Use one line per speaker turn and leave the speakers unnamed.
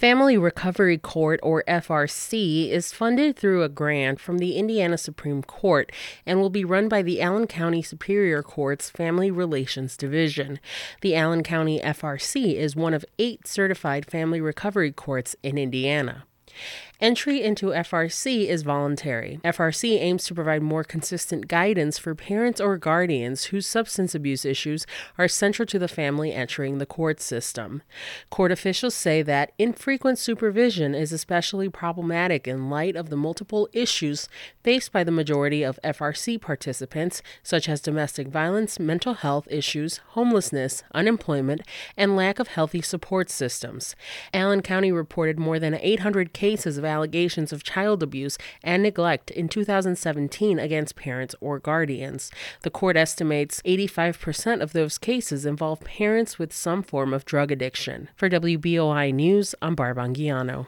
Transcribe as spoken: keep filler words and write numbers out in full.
Family Recovery Court, or F R C, is funded through a grant from the Indiana Supreme Court and will be run by the Allen County Superior Court's Family Relations Division. The Allen County F R C is one of eight certified family recovery courts in Indiana. Entry into F R C is voluntary. F R C aims to provide more consistent guidance for parents or guardians whose substance abuse issues are central to the family entering the court system. Court officials say that infrequent supervision is especially problematic in light of the multiple issues faced by the majority of F R C participants, such as domestic violence, mental health issues, homelessness, unemployment, and lack of healthy support systems. Allen County reported more than eight hundred cases of allegations of child abuse and neglect in two thousand seventeen against parents or guardians. The court estimates eighty-five percent of those cases involve parents with some form of drug addiction. For W B O I News, I'm Barb Anguiano.